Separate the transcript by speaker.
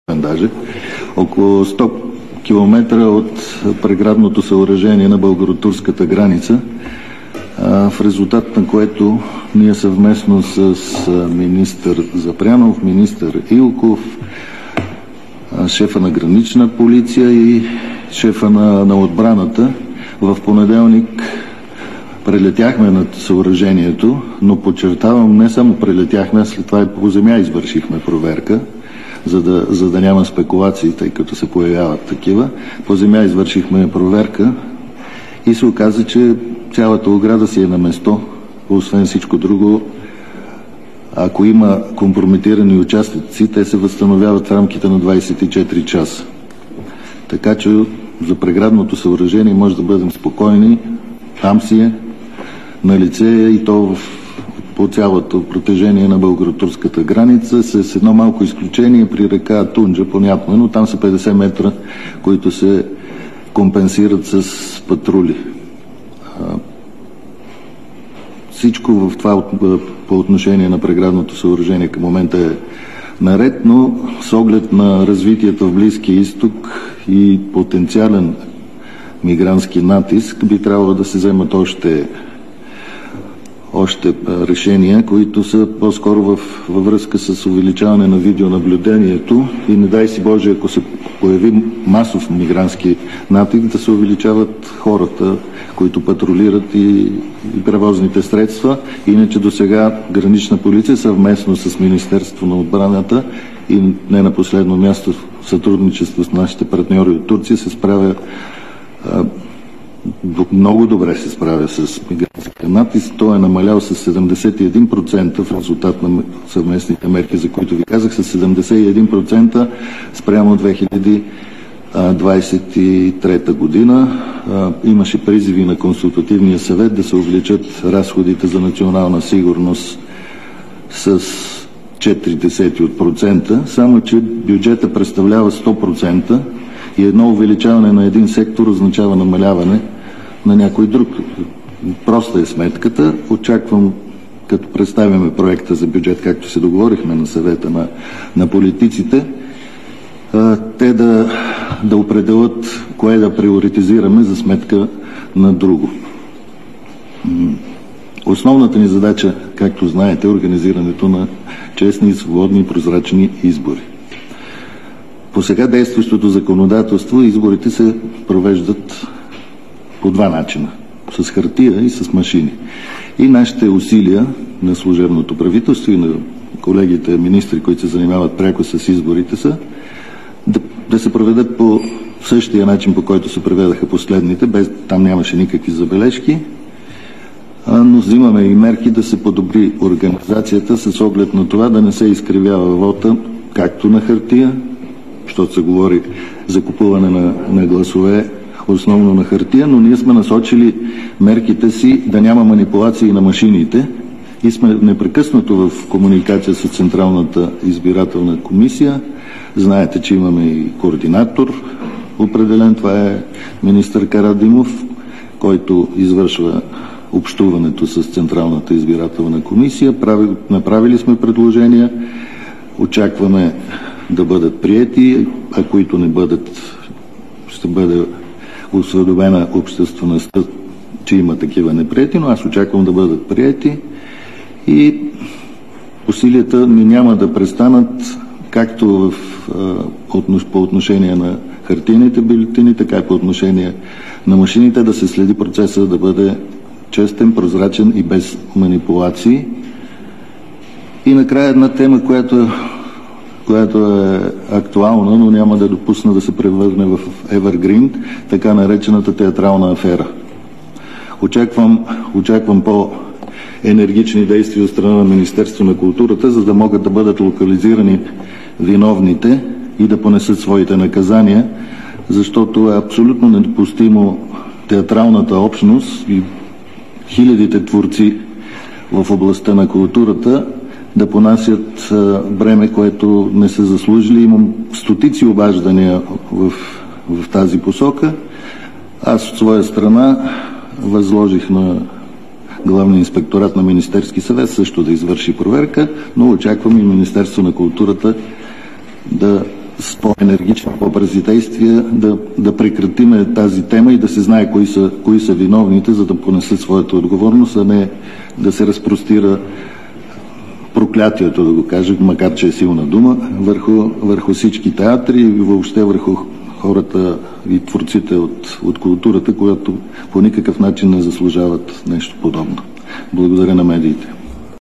Speaker 1: даже, около 100 км от преградното съоръжение на българо-турската граница, в резултат на което ние съвместно с министър Запрянов, министър Илков, шефа на гранична полиция и шефа на отбраната в понеделник прелетяхме над съоръжението, но подчертавам, не само прелетяхме, а след това и по земя извършихме проверка, за да няма спекулации, тъй като се появяват такива. По земя извършихме проверка и се оказа, че цялата ограда си е на место. Освен всичко друго, ако има компрометирани участъци, те се възстановяват в рамките на 24 часа. Така че за преградното съоръжение може да бъдем спокойни. Там си е на лице и то по цялото протежение на българо-турската граница, с едно малко изключение при река Тунджа, понятно, но там са 50 метра, които се компенсират с патрули. Всичко в това по отношение на преградното съоръжение към момента е наред, но с оглед на развитието в Близкия изток и потенциален мигрантски натиск би трябвало да се вземат още решения, които са по-скоро във връзка с увеличаване на видеонаблюдението и не дай си Боже, ако се появи масов мигрантски натиск, да се увеличават хората, които патрулират и превозните средства. Иначе до сега гранична полиция съвместно с Министерството на отбраната и не на последно място в сътрудничество с нашите партньори от Турция се справя много добре с мигрантския натиск. Той е намалял с 71% в резултат на съвместните мерки, за които ви казах, с 71% спрямо 2023 година. Имаше призиви на Консултативния съвет да се увеличат разходите за национална сигурност с 0,4%, само че бюджета представлява 100% и едно увеличаване на един сектор означава намаляване на някой друг. Проста е сметката. Очаквам, като представяме проекта за бюджет, както се договорихме на съвета на политиците, те да определят кое да приоритизираме за сметка на друго. Основната ни задача, както знаете, е организирането на честни, свободни и прозрачни избори. По сега действащото законодателство изборите се провеждат по два начина – с хартия и с машини. И нашите усилия на служебното правителство и на колегите министри, които се занимават пряко с изборите, са да се проведат по същия начин, по който се проведаха последните, там нямаше никакви забележки, но взимаме и мерки да се подобри организацията с оглед на това да не се изкривява вота както на хартия, защото се говори за купуване на гласове основно на хартия, но ние сме насочили мерките си да няма манипулации на машините и сме непрекъснато в комуникация с Централната избирателна комисия. Знаете, че имаме и координатор определен, това е министър Карадимов, който извършва общуването с Централната избирателна комисия. Направили сме предложения, очакваме да бъдат приети, а които не бъдат, ще бъде осведомена обществеността, че има такива неприети, но аз очаквам да бъдат приети и усилията ни няма да престанат както по отношение на хартийните бюлетини, така и по отношение на машините, да се следи процеса да бъде честен, прозрачен и без манипулации. И накрая една тема, която е актуална, но няма да допусна да се превърне в Evergreen, така наречената театрална афера. Очаквам по-енергични действия от страна на Министерство на културата, за да могат да бъдат локализирани виновните и да понесат своите наказания, защото е абсолютно недопустимо театралната общност и хилядите творци в областта на културата да понасят бреме, което не са заслужили. Имам стотици обаждания в тази посока. Аз от своя страна възложих на Главния инспекторат на Министерски съвет също да извърши проверка, но очаквам и Министерство на културата да с по-енергични, по-бързи действия да прекратиме тази тема и да се знае кои са виновните, за да понесат своята отговорност, а не да се разпростира проклятието, да го кажа, макар че е силна дума, върху всички театри и въобще върху хората и творците от културата, които по никакъв начин не заслужават нещо подобно. Благодаря на медиите.